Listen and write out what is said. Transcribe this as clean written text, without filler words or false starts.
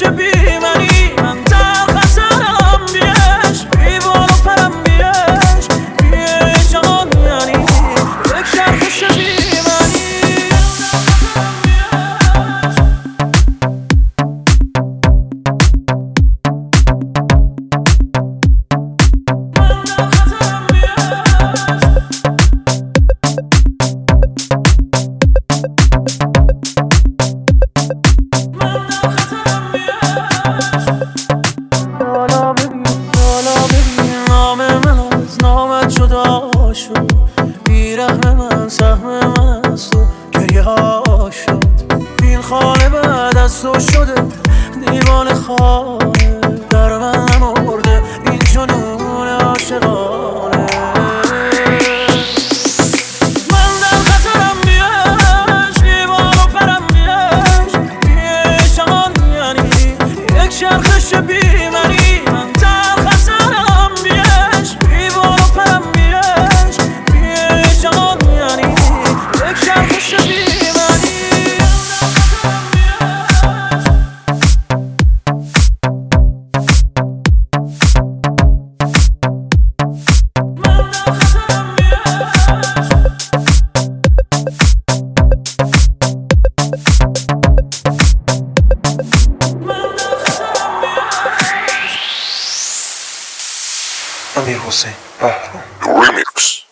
خش بی منی من در خطرم بیش بی بال و پرم بیش بیه جان یعنی یک شب خش بی منی جدا شد بیرحم من سهم من از تو گریه ها شد این خانه بعد از تو شده دیوان خانه در من مرده این جنون عاشقانه من در خطرم بیش بیوار و پرم بیش بیش جان یعنی یک شرخش بی منی من در خطرم بیش بیوار و پرم بیش بیش جان یعنی یک شرخش بی منی امیر حسین بهرام Remix.